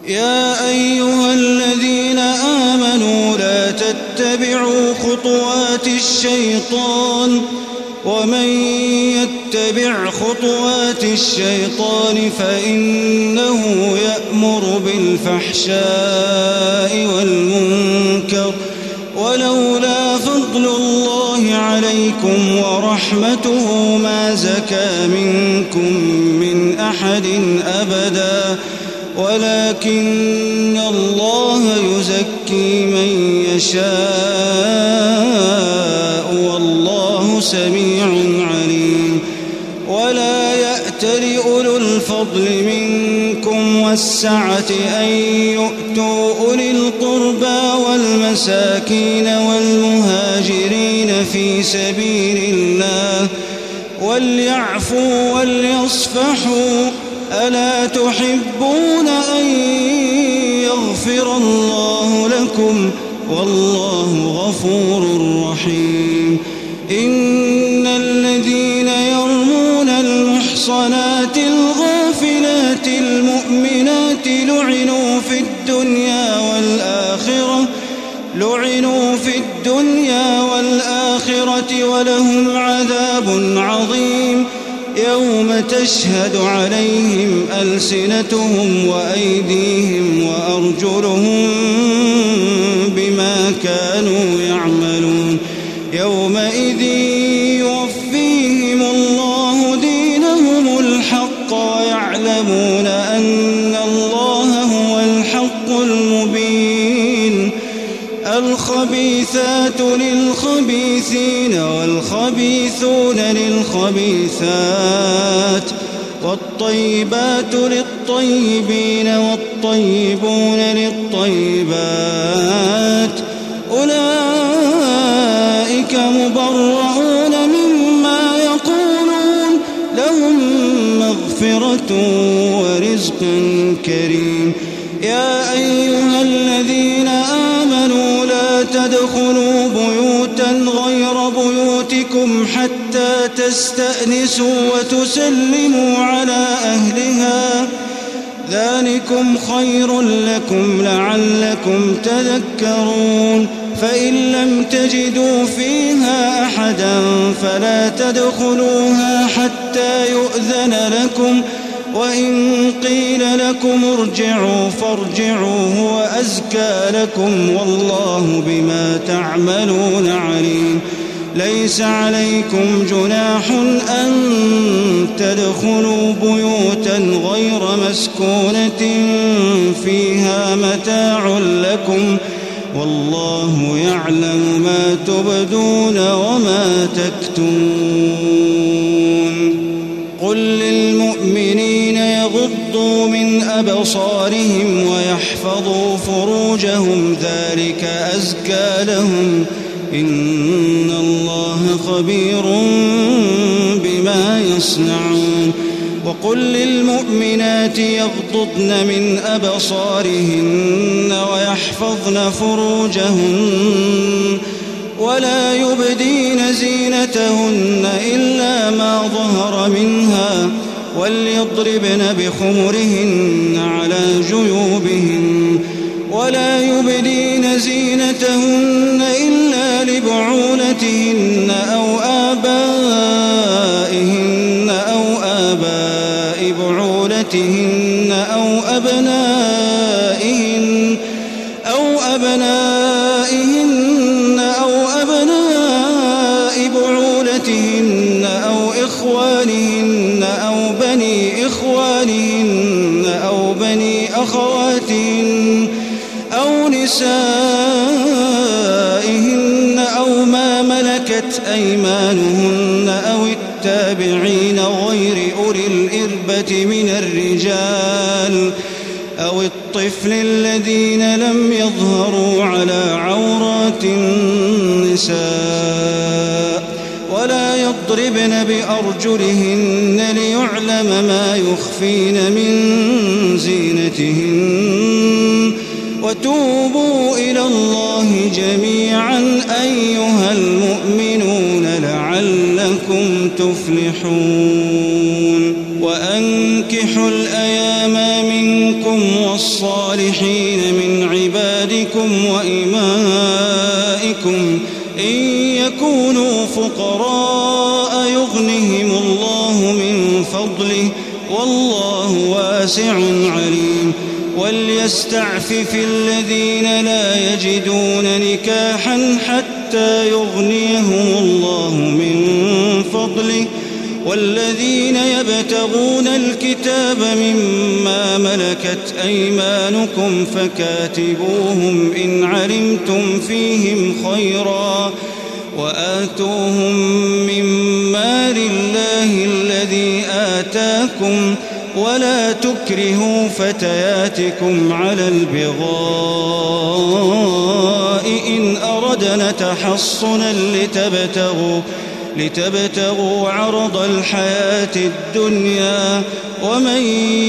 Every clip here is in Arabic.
يا أيها الذين آمنوا لا تتبعوا خطوات الشيطان ومن يتبع خطوات الشيطان فإنه يأمر بالفحشاء والمنكر ولولا فضل الله عليكم ورحمته ما زكى منكم من أحد أبدا ولكن الله يزكي من يشاء والله سميع عليم. ولا يأتل أولو الفضل منكم والسعة أن يؤتوا أولي القربى والمساكين والمهاجرين في سبيل الله وليعفوا وليصفحوا ألا تحبون أن يغفر الله لكم والله غفور رحيم. إن الذين يرمون المحصنات الغافلات المؤمنات لعنوا في الدنيا والآخرة ولهم عذاب عظيم يوم تشهد عليهم ألسنتهم وأيديهم وأرجلهم بما كانوا يعملون. يومئذ يوفيهم الله دينهم الحق ويعلمون أن الله هو الحق المبين. الخبيثات للخبيثين والخبيثون للخبيثات والطيبات للطيبين والطيبون للطيبات أولئك مبرؤون مما يقولون لهم مغفرة ورزق كريم. يا أيها الذين آمنوا لا تدخلوا بيوتا غير بيوتكم حتى تستأنسوا وتسلموا على أهلها ذلكم خير لكم لعلكم تذكرون. فإن لم تجدوا فيها أحدا فلا تدخلوها حتى يؤذن لكم وإن قيل لكم ارجعوا فارجعوا هو أزكى لكم والله بما تعملون عليم. ليس عليكم جناح أن تدخلوا بيوتا غير مسكونة فيها متاع لكم والله يعلم ما تبدون وما تكتمون. قل للمؤمنين يغضوا من أبصارهم ويحفظوا فروجهم ذلك أزكى لهم إن الله خبير بما يصنعون. وقل للمؤمنات يغضضن من أبصارهن ويحفظن فروجهن ولا يبدين زينتهن إلا ما ظهر منها وليضربن بخمرهن على جيوبهن ولا يبدين زينتهن إلا لبعولتهن أو آبائهن أو آباء بعولتهن أو أبنائهن أو أبناء بعولتهن أو إخوانهن أو بني إخوانهن أو بني أخواتهن أو نسائهن أو ما ملكت أيمانهن أو التابعين غير أولي الإربة من الرجال أو الطفل الذين لم يظهروا على عورات النساء ولا يضربن بأرجلهن ليعلم ما يخفين من زينتهن. وتوبوا إلى الله جميعا أيها المؤمنون لعلكم تفلحون. وأنكحوا الأيام منكم والصالحين من عبادكم وإمائكم إن يكونوا فقراء يغنهم الله من فضله والله واسع عليم وليستعفف الذين لا يجدون نكاحا حتى يغنيهم الله من فضله والذين يبتغون الكتاب مما ملكت أيمانكم فكاتبوهم إن علمتم فيهم خيرا وآتوهم من مال الله الذي آتاكم ولا تكرهوا فتياتكم على البغاء إن أردنا تحصنا لتبتغوا عرض الحياة الدنيا ومن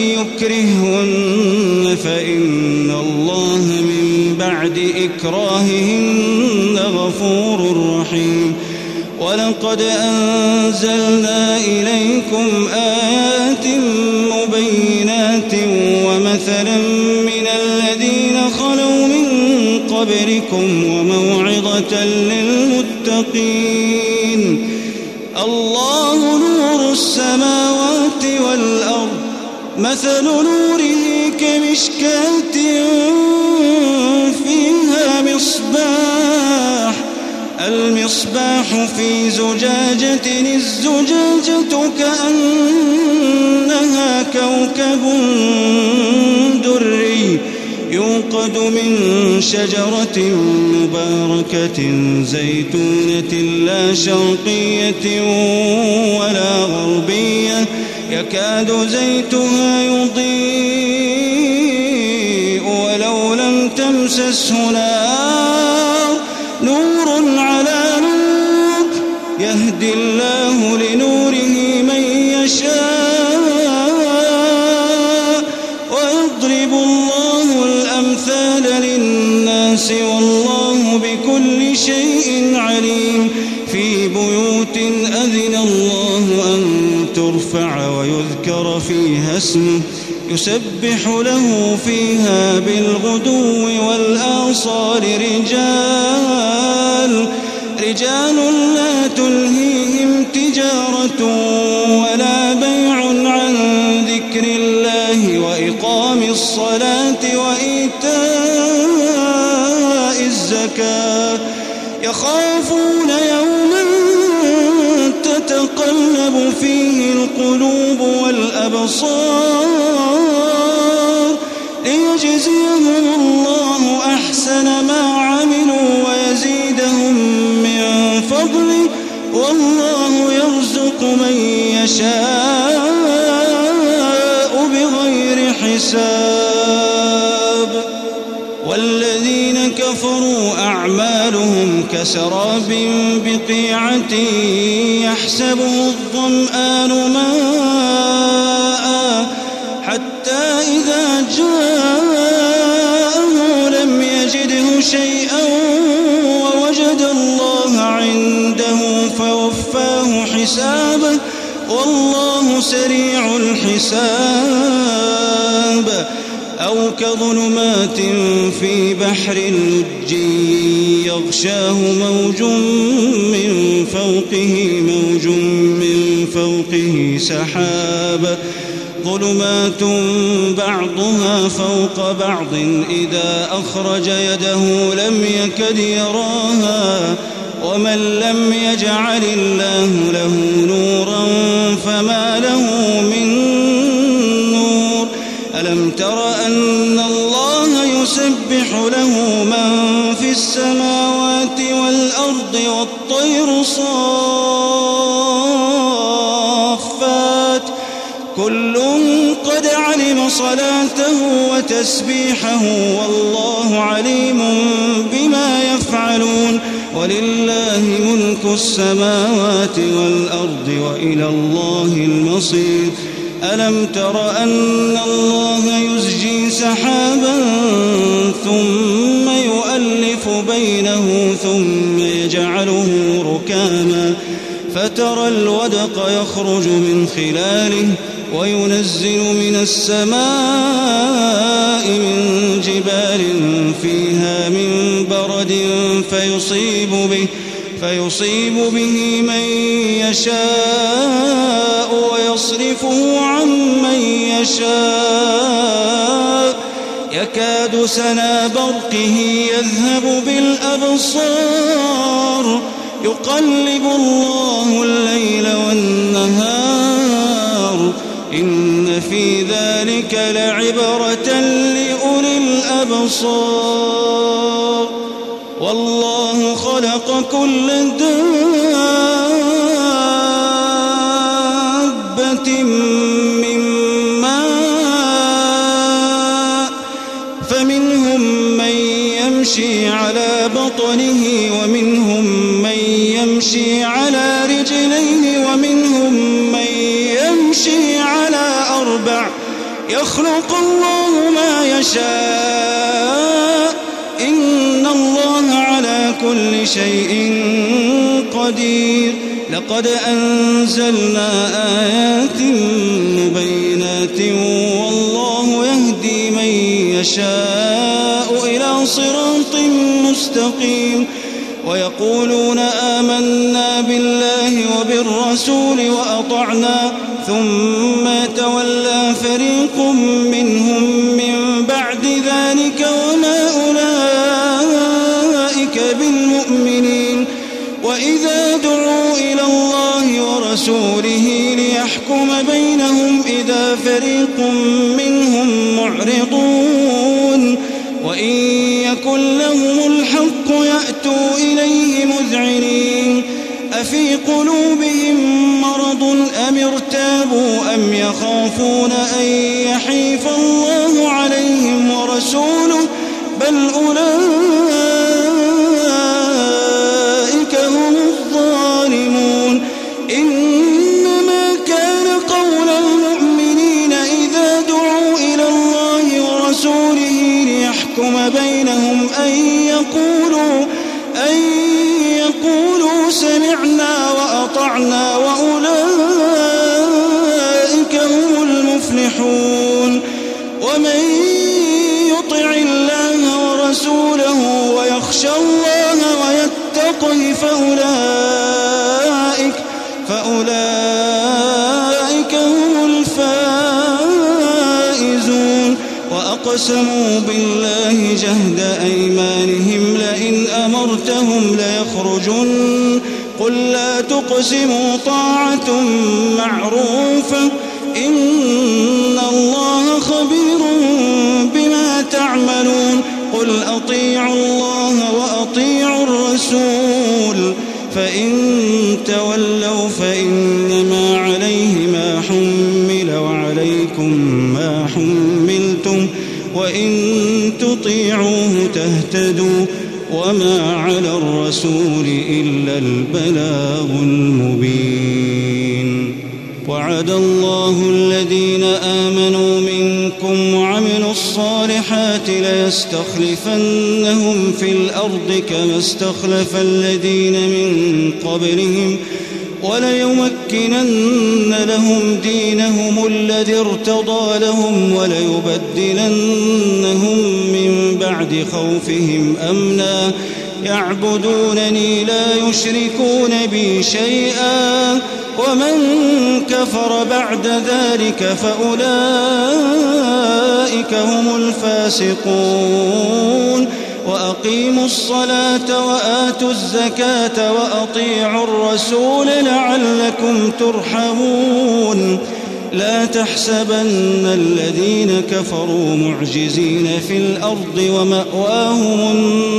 يكرههن فإن الله من بعد إكراههن غفور رحيم ولقد أنزلنا إليكم آيات مبينات ومثلا من الذين خلوا من قبلكم وموعظة للمتقين الله نور السماوات والأرض مثل نوره كمشكاة فيها المصباح في زجاجة الزجاجة كأنها كوكب دري يوقد من شجرة مباركة زيتونة لا شرقية ولا غربية يكاد زيتها يضيء ولو لم تمسسه نار نور على نور يهدي الله لنوره من يشاء ويضرب الله الأمثال للناس والله بكل شيء عليم في بيوت أذن الله أن ترفع ويذكر فيها اسمه يسبح له فيها بالغدو والآصال رجال لا تلهيهم تجارة ولا بيع عن ذكر الله وإقام الصلاة وإيتاء الزكاة يخافون يوما تتقلب فيه القلوب والأبصار ليجزيهم الله أحسن ما عملوا ويزيدهم من فضله والله يرزق من يشاء بغير حساب والذين كفروا أعمالهم كسراب بقيعة يحسبه الظمآن ماء حتى إذا جاءه لم يجده شيئا ووجد الله عنده فوفاه حسابه والله سريع الحساب أو كظلمات في بحر لج يغشاه موج من فوقه سحاب ظلمات بعضها فوق بعض إذا أخرج يده لم يكد يراها ومن لم يجعل الله له نورا فما له من نور ألم تر أن الله يسبح له من في السماوات والأرض والطير صافات كل قد علم صلاته وتسبيحه والله عليم بما يفعلون ولله ملك السماوات والأرض وإلى الله المصير ألم تر أن الله يزجي سحابا ثم يؤلف بينه ثم يجعله ركاما فترى الودق يخرج من خلاله وينزل من السماء من جبال فيها من برد فيصيب به من يشاء ويصرفه عن من يشاء يكاد سنا برقه يذهب بالأبصار يقلب الله الليل والنهار إن في ذلك لعبرة لأولي الأبصار والله خلق كل دابة من ماء فمنهم من يمشي على بطنه ومنهم من يمشي على رجليه ومنهم من يمشي على أربع يخلق الله ما يشاء إن الله على كل شيء قدير لقد أنزلنا آيات مبينات والله يهدي من يشاء إلى صراط مستقيم ويقولون آمنا بالله وبالرسول وأطعنا ثم تولى فريق منهم من بعد ذلك وما أولئك بالمؤمنين وإذا دعوا إلى الله ورسوله ليحكم بينهم إذا فريق منهم معرضون وإن يكن لهم الحق يأتوا إليه مذعنين أفي قلوبهم مرض أم ارتابوا أم يخافون أن يحيف الله عليهم ورسوله بل أولئك هم الظالمون إنما كان قول المؤمنين إذا دعوا إلى الله ورسوله ليحكم بينهم أن يقولوا سمعنا وأطعنا وأولئك هم المفلحون ومن يطع الله ورسوله ويخشى الله ويتقه فأولئك هم الفائزون وأقسموا بالله جهد أيمانهم لئن أمرتهم ليخرجن قل لا تقسموا طاعة معروفة إن الله خبير بما تعملون قل أطيعوا الله وأطيعوا الرسول فإن تولوا فإنما عليه ما حمل وعليكم ما حملتم وإن تطيعوه تهتدوا وما على الرسول إلا البلاغ المبين وعد الله الذين آمنوا منكم وعملوا الصالحات ليستخلفنهم في الأرض كما استخلف الذين من قبلهم وليمكنن لهم دينهم الذي ارتضى لهم وليبدلنهم من بعد خوفهم أمنا يعبدونني لا يشركون بي شيئا ومن كفر بعد ذلك فأولئك هم الفاسقون وأقيموا الصلاة وآتوا الزكاة وأطيعوا الرسول لعلكم ترحمون لا تحسبن الذين كفروا معجزين في الأرض ومأواهم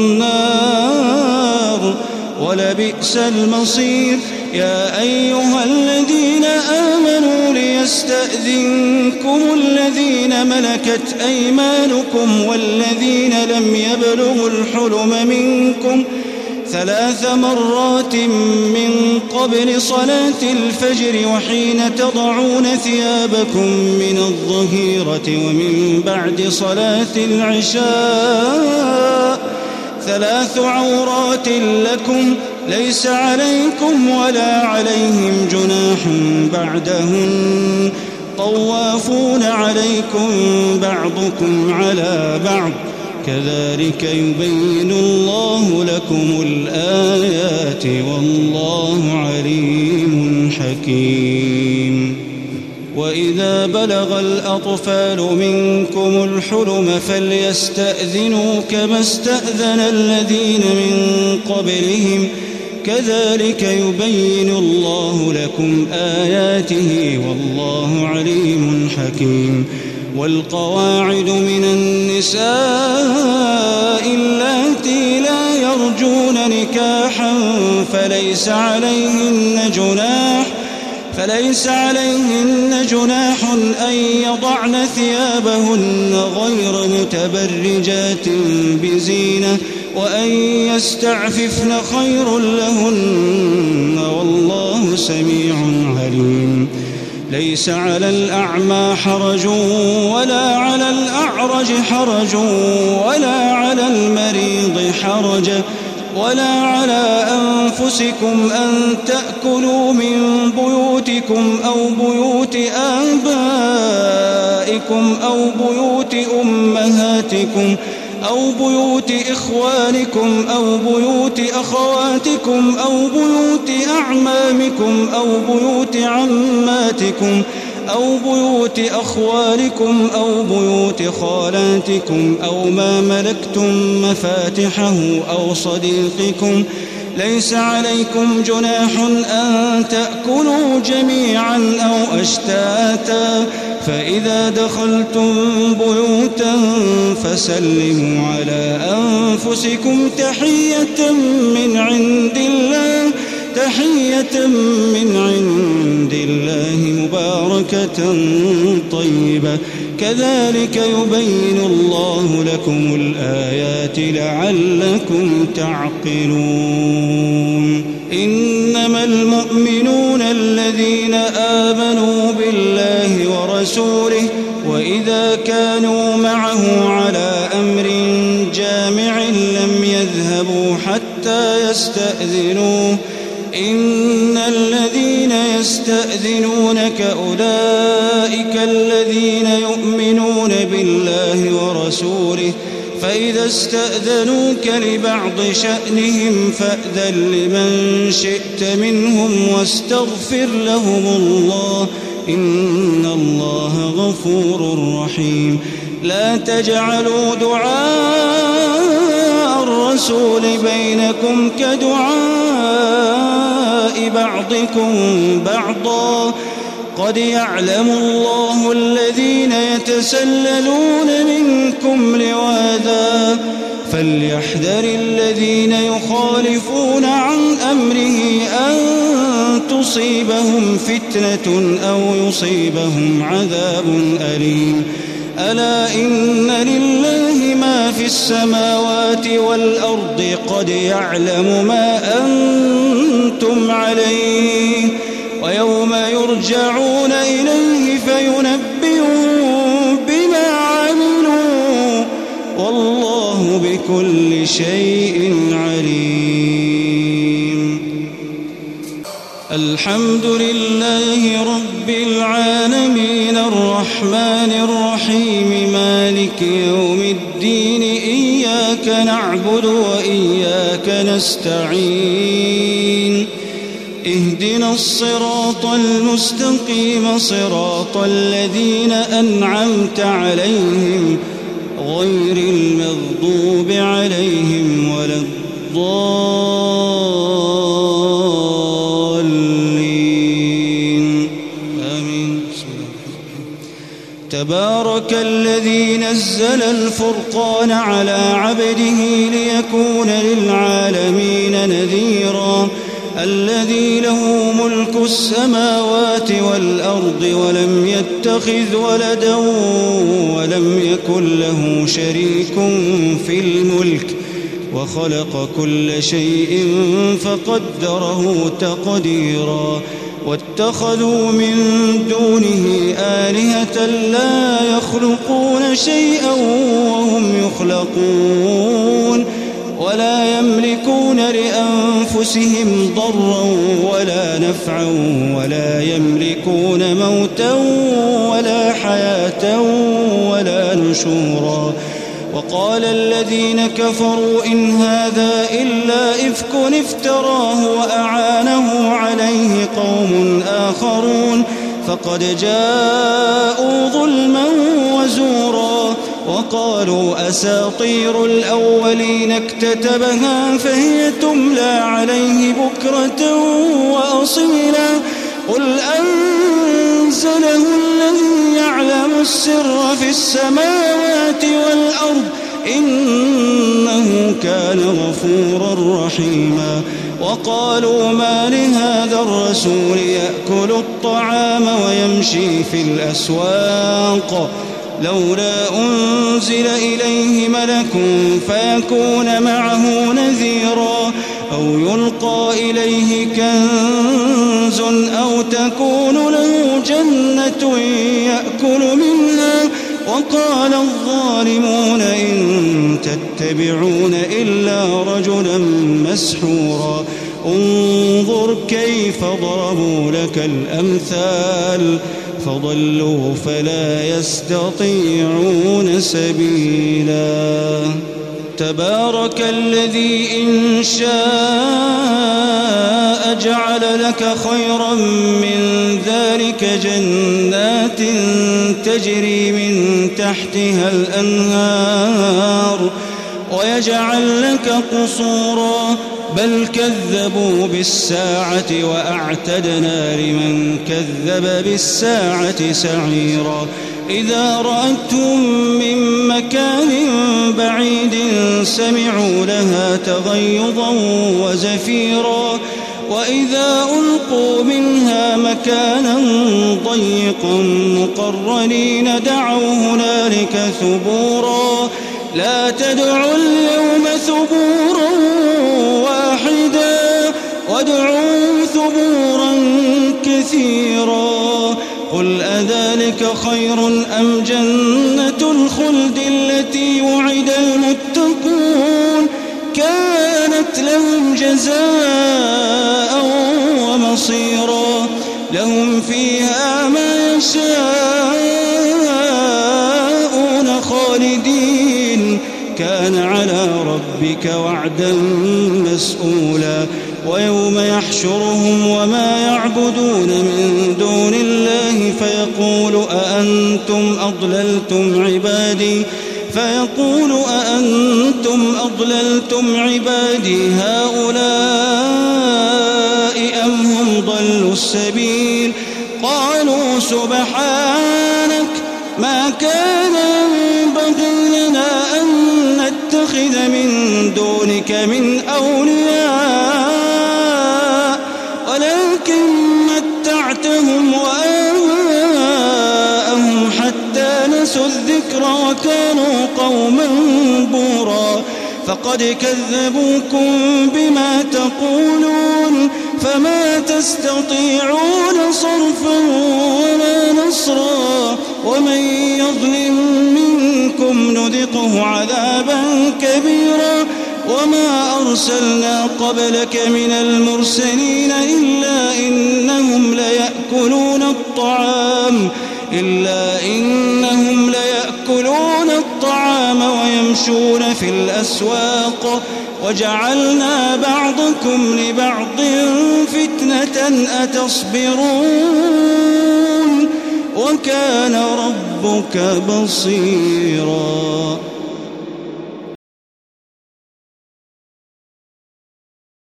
النار ولبئس المصير يا أيها الذين آمنوا ليستأذنكم الذين ملكت أيمانكم والذين لم يبلغوا الحلم منكم 3 مرات من قبل صلاة الفجر وحين تضعون ثيابكم من الظهيرة ومن بعد صلاة العشاء 3 عورات لكم ليس عليكم ولا عليهم جناح بعدهن طوافون عليكم بعضكم على بعض كذلك يبين الله لكم الآيات والله عليم حكيم. وإذا بلغ الأطفال منكم الحلم فليستأذنوا كما استأذن الذين من قبلهم كذلك يبين الله لكم آياته والله عليم حكيم. والقواعد من النساء اللاتي لا يرجون نكاحا فليس عليهن جناح أن يضعن ثيابهن غير متبرجات بزينة وأن يستعففن خير لهن والله سميع عليم. ليس على الأعمى حرج ولا على الأعرج حرج ولا على المريض حرج ولا على أنفسكم أن تأكلوا من بيوتكم أو بيوت آبائكم أو بيوت أمهاتكم أو بيوت إخوانكم أو بيوت أخواتكم أو بيوت أعمامكم أو بيوت عماتكم أو بيوت أخوالكم أو بيوت خالاتكم أو ما ملكتم مفاتحه أو صديقكم. ليس عليكم جناح أن تأكلوا جميعا أو أشتاتا فإذا دخلتم بيوتا فسلموا على أنفسكم تحية من عند الله مباركة طيبة كذلك يبين الله لكم الآيات لعلكم تعقلون. إنما المؤمنون الذين آمنوا بالله ورسوله وإذا كانوا معه على أمر جامع لم يذهبوا حتى يستأذنوه. إن الذين يستأذنونك أولئك الذين يؤمنون بالله ورسوله فإذا استأذنوك لبعض شأنهم فأذن لمن شئت منهم واستغفر لهم الله إن الله غفور رحيم. لا تجعلوا دعاء الرسول بينكم كدعاء بعضكم بعضا قد يعلم الله الذين يتسللون منكم لواذا فليحذر الذين يخالفون عن أمره أن تصيبهم فتنة أو يصيبهم عذاب أليم. ألا إن لله ما في السماوات والأرض قد يعلم ما أنتم عليه ويوم يرجعون إليه فينبئهم بما عملوا والله بكل شيء عليم. الحمد لله رب العالمين الرحمن الرحيم مالك يوم الدين إياك نعبد وإياك نستعين اهدنا الصراط المستقيم صراط الذين أنعمت عليهم غير المغضوب عليهم ولا الضالين آمين. تبارك الذي نزل الفرقان على عبده ليكون للعالمين نذيرا الذي له ملك السماوات والأرض ولم يتخذ ولدا ولم يكن له شريك في الملك وخلق كل شيء فقدره تقديرا. واتخذوا من دونه آلهة لا يخلقون شيئا وهم يخلقون ولا يملكون لأنفسهم ضرا ولا نفعا ولا يملكون موتا بكرة ولا نشورا. وقال الذين كفروا إن هذا إلا إفك افتراه وأعانه عليه قوم آخرون فقد جاءوا ظلما وزورا. وقالوا أساطير الأولين اكتتبها فهي تملى عليه بكرة وأصيلا. قل أنزله الذي يعلم السر في السماوات والأرض إنه كان غفورا رحيما. وقالوا ما لهذا الرسول يأكل الطعام ويمشي في الأسواق لولا أنزل إليه ملك فيكون معه نذيرا أو يلقى إليه كنز أو تكون له جنة يأكل منها. وقال الظالمون إن تتبعون إلا رجلا مسحورا. انظر كيف ضربوا لك الأمثال فضلوا فلا يستطيعون سبيلا. تبارك الذي إن شاء جعل لك خيرا من ذلك جنات تجري من تحتها الأنهار ويجعل لك قصورا بل كذبوا بالساعة وأعتدنا لمن كذب بالساعة سعيرا. إذا رأتهم من مكان بعيد سمعوا لها تغيظا وزفيرا وإذا ألقوا منها مكانا ضيقا مقرنين دعوا هنالك ثبورا. لا تدعوا اليوم ثبورا واحدا وادعوا ثبورا كثيرا. قل أذلك خير أم جنة الخلد التي وعد المتقون كانت لهم جزاء ومصيرا. لهم فيها ما يشاءون خالدين كان على ربك وعدا مسئولا. ويوم يحشرهم وما يعبدون من دون الله فيقول أأنتم أضللتم عبادي هؤلاء أم هم ضلوا السبيل. قالوا سبحانك ما كان ينبغي لنا أن نتخذ من دونك من أولياء ولكن متعتهم وآباءهم حتى نسوا الذكر وكانوا قوما بورا. فقد كذبوكم بما تقولون فما تستطيعون صرفا ولا نصرا. ومن يظلم منكم نذقه عذابا كبيرا. وما أرسلنا قبلك من المرسلين إلا إنهم ليأكلون الطعام ويمشون في الأسواق وجعلنا بعضكم لبعض فتنة أتصبرون وكان ربك بصيرا.